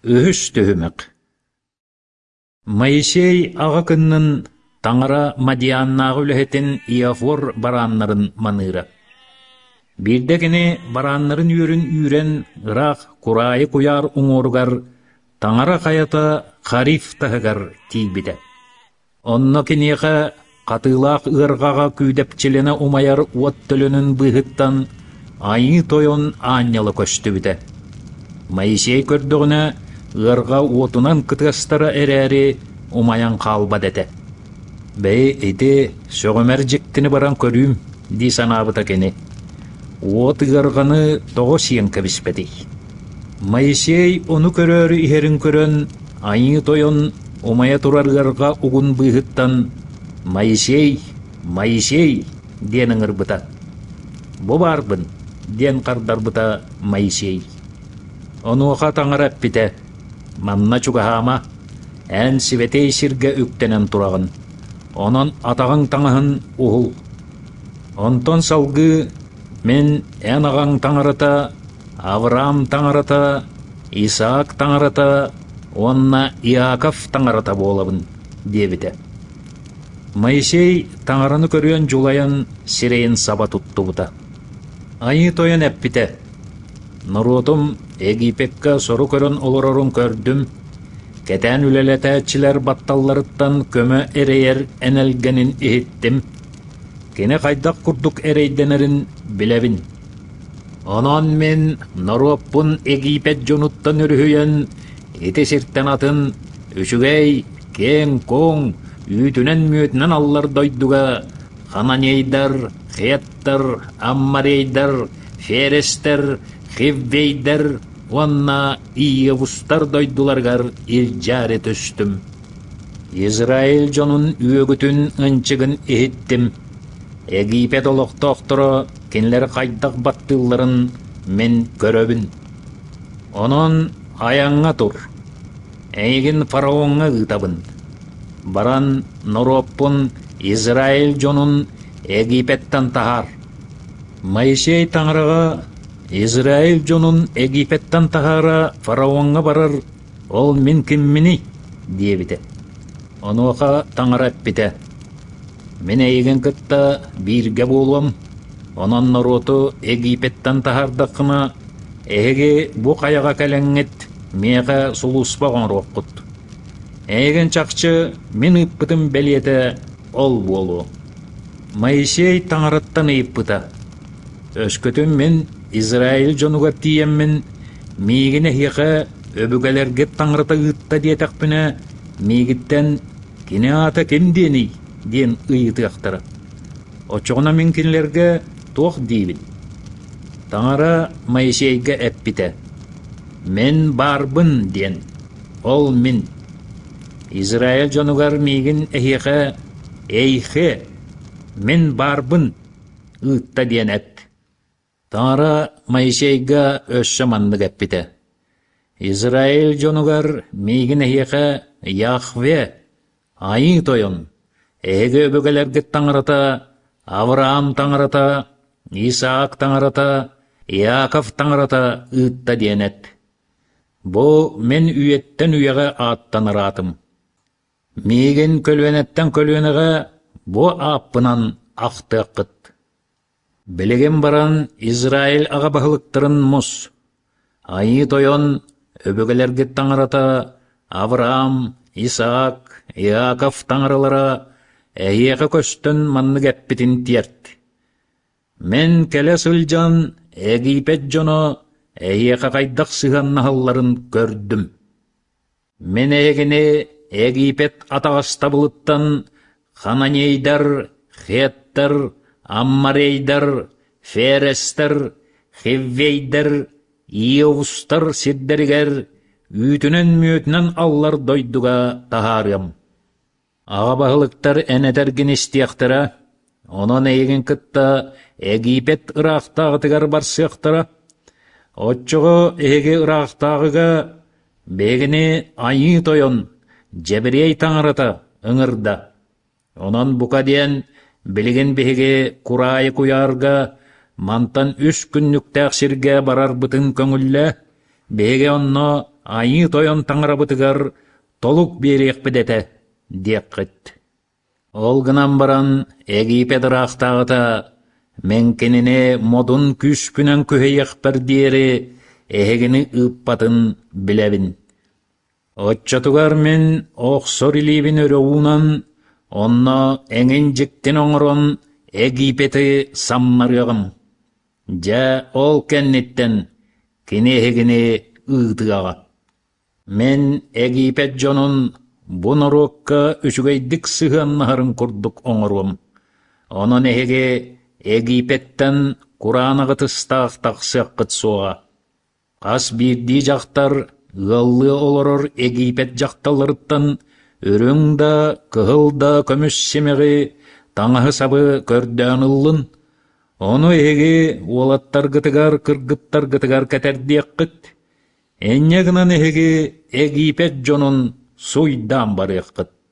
Үһүс төһүмек. Моисей аға кыннын таңара Мадианнағы үлэхетин Иафор бараннарын маныра. Бирдекini бараннарын үйрен ырах курайы куяр уңоргар таңара каята Хариф тахыгар тийбиде. Онно кинеха катылақ ырғаға күйдепчелені умаяр уот төлөнүн быһыттан айы тойон аннялы көстүбіде. Моисей көрдігіні ырға уотунан кытыстара әрәрі умаян қалба деді. Бәй, эти сөғімер жектіні баран көрім, ди санабыта кені. Уот ырғаны тоғы сиен кәбіспеді. Моисей оны көрөрі ихерін көрін, айы тойон умая турар ырға угун быһыттан Моисей, Моисей, денің ырбыта. Бұ барбын, ден қардарбыта Моисей. Оны оқа таңырап біте. Манна чугахама, ән сиветей сирге үктенен турағын. Онын атағың таңығын ұғыл. Онтон салғы мен ән ағаң таңырата, Авраам таңырата, Исаак таңырата, онна Иаков таңырата болабын, дебіте. Моисей таңараны көрген жулаян сирейін саба тұтты бұта. Айы тойын әппіте. Нұротым Египетке сору көрін олорорын көрдім. Кетен үлелетәтчілер батталларыттан көмі әрейер әнелгенін ехеттім. Кені қайдақ күрдік әрейденерін білевін. Онан мен Нұротпын Египет жонуттан үріхүйен еті сирттен атын үшігей, кен, коң, үйтінен мүетінен аллар дойдуға Хананейдар, Хеттар, Аммарейдар, Ферестер, Хеввейдар, онна Иевустар дойдуларгар илжаре төстім. Израиль жонун үйөгүтүн ынчыгын эхеттим. Египет олоқтоқтыры кенлер қайдақ баттыларын мен көрөбін. Онон аяңға тур. Эйгин фараонға ғытабын. Баран Нұроппын Израиль жонун Египеттан тахар. Моисей таңырыға Израиль жонун Египеттан тахара фараонға барар, ол мен киммини, дебіте. Онуға таңырап бите. Мен эйген кытта бирге болуам, онан Нұроту Египеттан тахардақына эге бұ қаяға кәләңет меға сулуспаған роққыт. Эйген чақчы мен ыппытым бәлеті ол болу. Моисей таңыраттан ыппыта. Өскөтім мен Израиль жонуға тиеммен мейгіне хиға өбігелерге таңырата ұтта диетақпіне мейгіттен кене ата кемдені ден ұйыты ақтара. Очуғына мен кенелерге тоқ дейбін. Таңыра Моисейге әппіте. Мен барбын ден. Ол мен. Израиль жонуғар мейгін әхиға эйхе. Мен барбын ұтта ден әт. Таңыра Моисейга өссі манны кәппіте. Израиль жонуғар мейгін әхиға Яхве, айы тойын, әгі өбігелерге таңырата, Авраам таңырата, Исаак таңырата, Иаков таңырата ұтта денет. Бұ мен үйеттен үйеға аттаныратым. Мейгін көлвенеттен көлвенеға бұ аппынан ақты ақыт. Білеген баран Израиль аға бағылықтырын мұс. Айы тойын өбігелерге таңырата, Авраам, Исаак, Иаков таңырылара әйеға көстін манны кәппетін тиерт. Мен кәлі сылжан Египет жоны әйеға қайдақ сыған нағаларын көрдім. Мен әйгіне Египет атағаста бұлыттан Хананейдар, Хеттар, Аммарейдар, Ферестер, Хеввейдар, Иевустар сиддерігер үйтінен мүетінен аллар дойдуға тахарым. Аға бағылықтар әнетерген істияқтыра, онын әйген кытта Египет ырақтағытығар бар сияқтыра. Отчығы әйге ырақтағыға бегіне айы тойын жебірей таңырата ыңырда. Онын бұқа дейін білген беге курайы куярга мантан үш күннік тәқсірге барар бұтын көңілі, беге онны айы тойон таңырабытыгар толук берек бедете дияккыт. Ол гынан баран Египет рахтагыта мен кенене модун күшпүнен көһейекпер диери эхегини ыппатын билебин. Отчотугар мен оксор илибин өрөуунан онно эңин жиктин оңорон Египети саммарыгым. Жа ол кенниттен кинехегини ыытыгага. Мен Египет жонун бунорукка үчүгейдик сыганнарын курдук оңоруым. Онон эхеге Египеттен Куранагы тыстаактаксыаккыт суга. Кас бирди жактар ыллы олорор Египет жакталырыттан өрөң да, кыһыл да көмүс семеги таңаһы сабы көрдөөн ыллын. Ону эге уолаттар гытыгар, кыргыттар гытыгар кэтердиэккыт. Энне гынан эге Египет жонун суйдан барыаккыт.